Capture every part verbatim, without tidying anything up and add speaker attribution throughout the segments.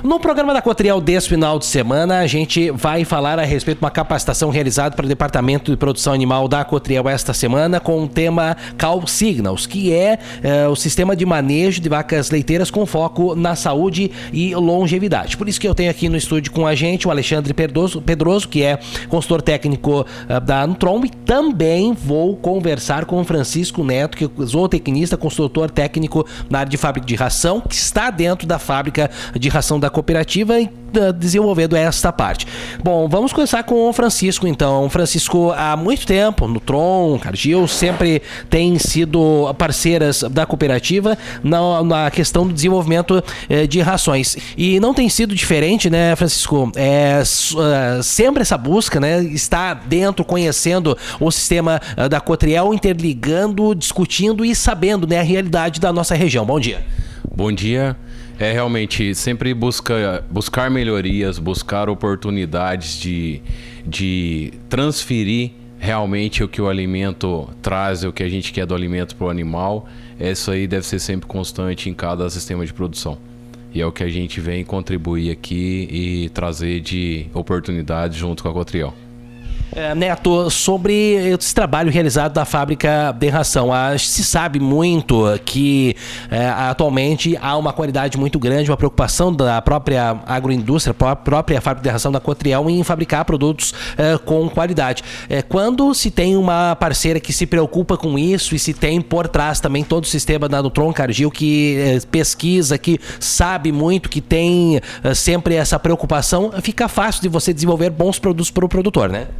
Speaker 1: No programa da Cotriel desse final de semana, a gente vai falar a respeito de uma capacitação realizada para o Departamento de Produção Animal da Cotriel esta semana com o tema Cow Signals, que é, é o sistema de manejo de vacas leiteiras com foco na saúde e longevidade. Por isso que eu tenho aqui no estúdio com a gente o Alexandre Pedroso, Pedroso, que é consultor técnico uh, da Nutron, e também vou conversar com o Francisco Neto, que é zootecnista, consultor técnico na área de fábrica de ração, que está dentro da fábrica de ração da cooperativa e uh, desenvolvendo esta parte. Bom, vamos começar com o Francisco, então. Francisco, há muito tempo, Nutron, Cargill, sempre tem sido parceiras da cooperativa na, na questão do desenvolvimento uh, de rações. E não tem sido diferente, né, Francisco? É uh, sempre essa busca, né, está dentro, conhecendo o sistema uh, da Cotriel, interligando, discutindo e sabendo, né, a realidade da nossa região. Bom dia.
Speaker 2: Bom dia. É realmente sempre busca, buscar melhorias, buscar oportunidades de, de transferir realmente o que o alimento traz, o que a gente quer do alimento para o animal. Isso aí deve ser sempre constante em cada sistema de produção. E é o que a gente vem contribuir aqui e trazer de oportunidades junto com a Cotriel.
Speaker 1: É, Neto, sobre esse trabalho realizado da fábrica de ração, ah, se sabe muito que é, atualmente há uma qualidade muito grande, uma preocupação da própria agroindústria, a própria fábrica de ração da Cotriel em fabricar produtos é, com qualidade. É, quando se tem uma parceira que se preocupa com isso e se tem por trás também todo o sistema da Nutron Cargill que é, pesquisa, que sabe muito, que tem é, sempre essa preocupação, fica fácil de você desenvolver bons produtos para o produtor, né?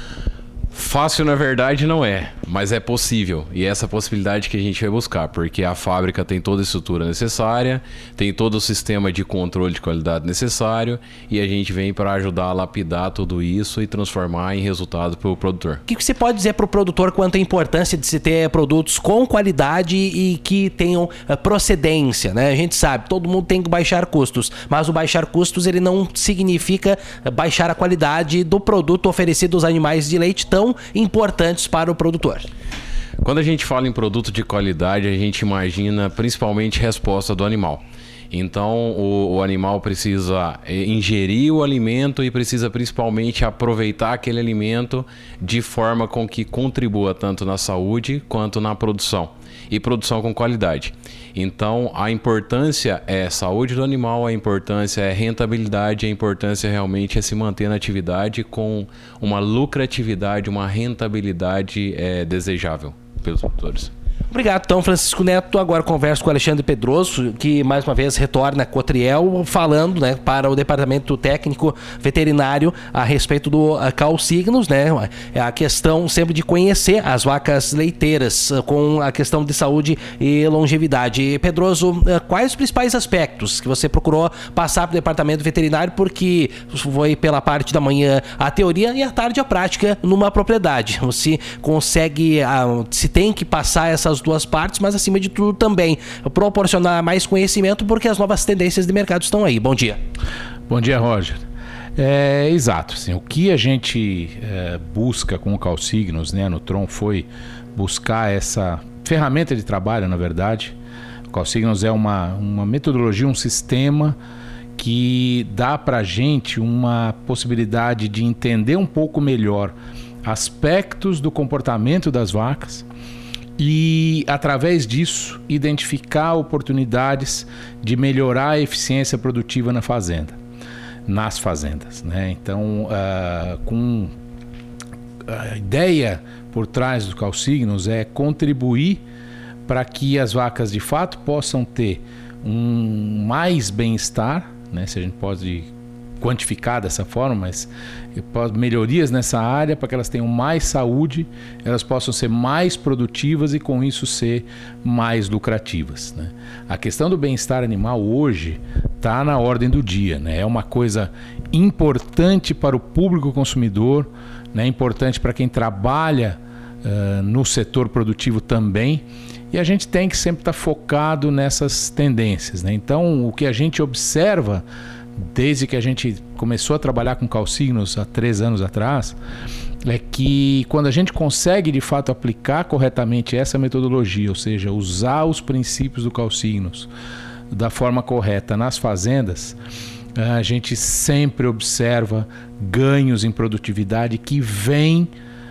Speaker 2: Fácil, na verdade, não é, mas é possível. E é essa possibilidade que a gente vai buscar, porque a fábrica tem toda a estrutura necessária, tem todo o sistema de controle de qualidade necessário, e a gente vem para ajudar a lapidar tudo isso e transformar em resultado para o produtor.
Speaker 1: O que você pode dizer para o produtor quanto à importância de se ter produtos com qualidade e que tenham procedência, né? A gente sabe, todo mundo tem que baixar custos, mas o baixar custos ele não significa baixar a qualidade do produto oferecido aos animais de leite tão importantes para o produtor.
Speaker 2: Quando a gente fala em produto de qualidade, a gente imagina principalmente resposta do animal. Então o, o animal precisa ingerir o alimento e precisa principalmente aproveitar aquele alimento de forma com que contribua tanto na saúde quanto na produção. E produção com qualidade. Então a importância é saúde do animal, a importância é rentabilidade, a importância realmente é se manter na atividade com uma lucratividade, uma rentabilidade é, desejável pelos produtores.
Speaker 1: Obrigado, então, Francisco Neto. Agora converso com o Alexandre Pedroso, que mais uma vez retorna a Cotriel, falando, né, para o Departamento Técnico Veterinário a respeito do uh, Cow Signals, né? É a questão sempre de conhecer as vacas leiteiras uh, com a questão de saúde e longevidade. Pedroso, uh, quais os principais aspectos que você procurou passar para o Departamento Veterinário, porque foi pela parte da manhã a teoria e à tarde a prática numa propriedade. Você consegue, uh, se tem que passar essas duas partes, mas acima de tudo também proporcionar mais conhecimento, porque as novas tendências de mercado estão aí. Bom dia.
Speaker 3: Bom dia, Roger. É, exato, assim, o que a gente é, busca com o Cow Signals, né, no Tron, foi buscar essa ferramenta de trabalho, na verdade. O Cow Signals é uma, uma metodologia, um sistema que dá para a gente uma possibilidade de entender um pouco melhor aspectos do comportamento das vacas e, através disso, identificar oportunidades de melhorar a eficiência produtiva na fazenda, nas fazendas, né? Então, uh, com a ideia por trás do Cow Signals é contribuir para que as vacas de fato possam ter um mais bem-estar, né? Se a gente pode quantificar dessa forma, mas melhorias nessa área para que elas tenham mais saúde, elas possam ser mais produtivas e com isso ser mais lucrativas, né? A questão do bem-estar animal hoje está na ordem do dia, né? É uma coisa importante para o público consumidor, né? Importante para quem trabalha uh, no setor produtivo também, e a gente tem que sempre estar focado nessas tendências, né? Então, o que a gente observa desde que a gente começou a trabalhar com Cow Signals há três anos atrás, é que quando a gente consegue de fato aplicar corretamente essa metodologia, ou seja, usar os princípios do Cow Signals da forma correta nas fazendas, a gente sempre observa ganhos em produtividade que vêm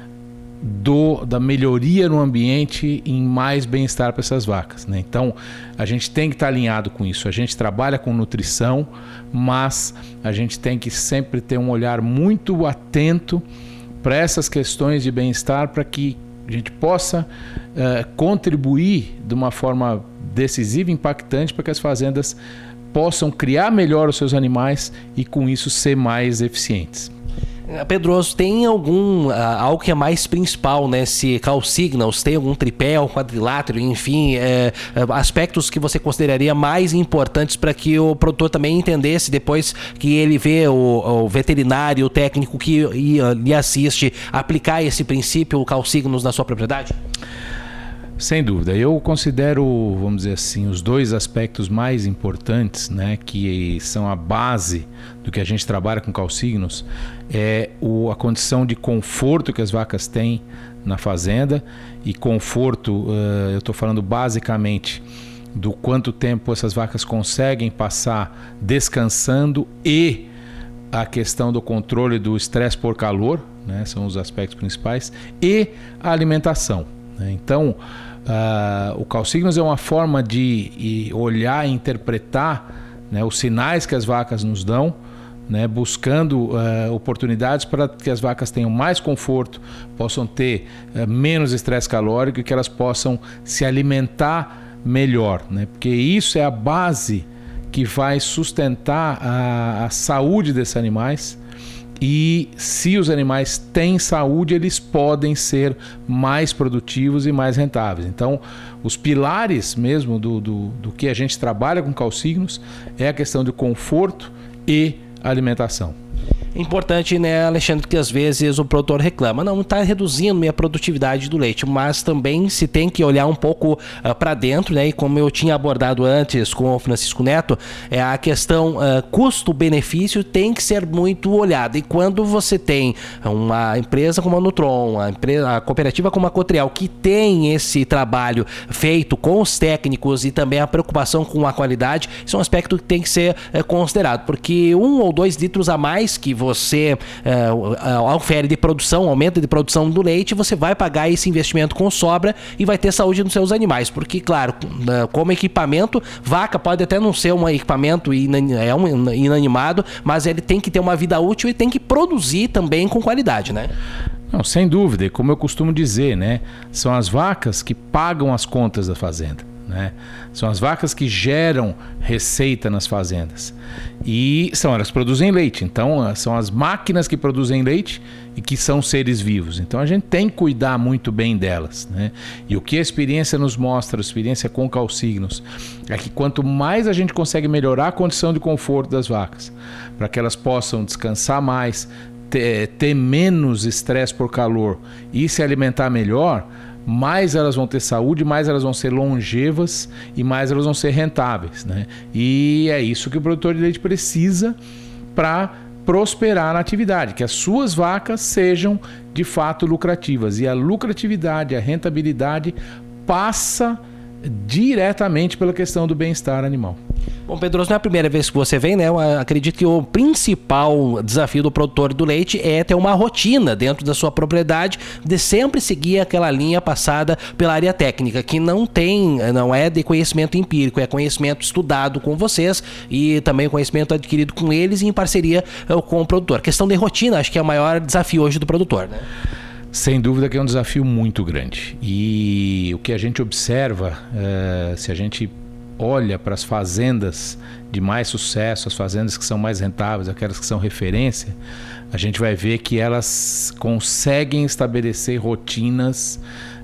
Speaker 3: do, da melhoria no ambiente em mais bem-estar para essas vacas, né? Então, a gente tem que estar alinhado com isso. A gente trabalha com nutrição, mas a gente tem que sempre ter um olhar muito atento para essas questões de bem-estar, para que a gente possa uh, contribuir de uma forma decisiva e impactante para que as fazendas possam criar melhor os seus animais e com isso ser mais eficientes.
Speaker 1: Pedroso, tem algum, uh, algo que é mais principal nesse Cow Signals? Tem algum tripé, um quadrilátero, enfim, é, é, aspectos que você consideraria mais importantes para que o produtor também entendesse depois que ele vê o, o veterinário, o técnico que lhe assiste, aplicar esse princípio, o Cow Signals, na sua propriedade?
Speaker 3: Sem dúvida, eu considero, vamos dizer assim, os dois aspectos mais importantes, né, que são a base do que a gente trabalha com Cow Signals, é o, a condição de conforto que as vacas têm na fazenda. E conforto, uh, eu estou falando basicamente do quanto tempo essas vacas conseguem passar descansando e a questão do controle do estresse por calor, né, são os aspectos principais, e a alimentação. Então, uh, o Cow Signals é uma forma de olhar e interpretar, né, os sinais que as vacas nos dão, né, buscando uh, oportunidades para que as vacas tenham mais conforto, possam ter uh, menos estresse calórico e que elas possam se alimentar melhor, né, porque isso é a base que vai sustentar a, a saúde desses animais. E se os animais têm saúde, eles podem ser mais produtivos e mais rentáveis. Então, os pilares mesmo do, do, do que a gente trabalha com Cow Signals é a questão de conforto e alimentação.
Speaker 1: Importante, né, Alexandre, que às vezes o produtor reclama, não, está reduzindo minha produtividade do leite, mas também se tem que olhar um pouco uh, para dentro, né, e como eu tinha abordado antes com o Francisco Neto, é a questão uh, custo-benefício tem que ser muito olhada. E quando você tem uma empresa como a Nutron, a, empresa, a cooperativa como a Cotrial, que tem esse trabalho feito com os técnicos e também a preocupação com a qualidade, isso é um aspecto que tem que ser uh, considerado, porque um ou dois litros a mais que você você uh, ofere de produção, aumento de produção do leite, você vai pagar esse investimento com sobra e vai ter saúde nos seus animais, porque claro, uh, como equipamento, vaca pode até não ser um equipamento inan- é um inanimado, mas ele tem que ter uma vida útil e tem que produzir também com qualidade, né?
Speaker 3: Não, sem dúvida, e como eu costumo dizer, né, são as vacas que pagam as contas da fazenda, né? São as vacas que geram receita nas fazendas e são elas que produzem leite. Então são as máquinas que produzem leite e que são seres vivos. Então a gente tem que cuidar muito bem delas, né? E o que a experiência nos mostra, a experiência com Cow Signals, é que quanto mais a gente consegue melhorar a condição de conforto das vacas, para que elas possam descansar mais, ter, ter menos estresse por calor e se alimentar melhor, mais elas vão ter saúde, mais elas vão ser longevas e mais elas vão ser rentáveis, né? E é isso que o produtor de leite precisa para prosperar na atividade, que as suas vacas sejam de fato lucrativas. E a lucratividade, a rentabilidade passa diretamente pela questão do bem-estar animal.
Speaker 1: Bom, Pedroso, não é a primeira vez que você vem, né? Eu acredito que o principal desafio do produtor do leite é ter uma rotina dentro da sua propriedade de sempre seguir aquela linha passada pela área técnica, que não tem, não é de conhecimento empírico, é conhecimento estudado com vocês e também conhecimento adquirido com eles em parceria com o produtor. A questão de rotina, acho que é o maior desafio hoje do produtor, né?
Speaker 3: Sem dúvida que é um desafio muito grande. E o que a gente observa, é, se a gente olha para as fazendas de mais sucesso, as fazendas que são mais rentáveis, aquelas que são referência, a gente vai ver que elas conseguem estabelecer rotinas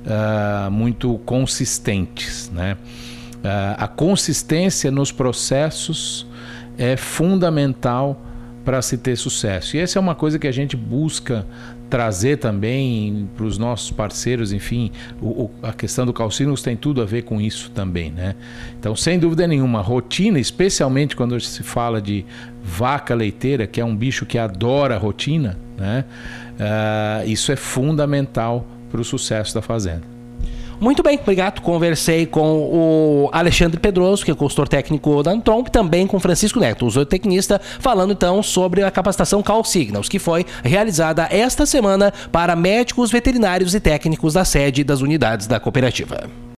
Speaker 3: uh, muito consistentes, né? Uh, a consistência nos processos é fundamental para se ter sucesso. E essa é uma coisa que a gente busca trazer também para os nossos parceiros, enfim, o, o, a questão do Cow Signals tem tudo a ver com isso também, né? Então, sem dúvida nenhuma, rotina, especialmente quando se fala de vaca leiteira, que é um bicho que adora rotina, né? Uh, isso é fundamental para o sucesso da fazenda.
Speaker 1: Muito bem, obrigado. Conversei com o Alexandre Pedroso, que é consultor técnico da Antrom, e também com Francisco Neto, o zootecnista, falando então sobre a capacitação Cow Signals, que foi realizada esta semana para médicos, veterinários e técnicos da sede das unidades da cooperativa.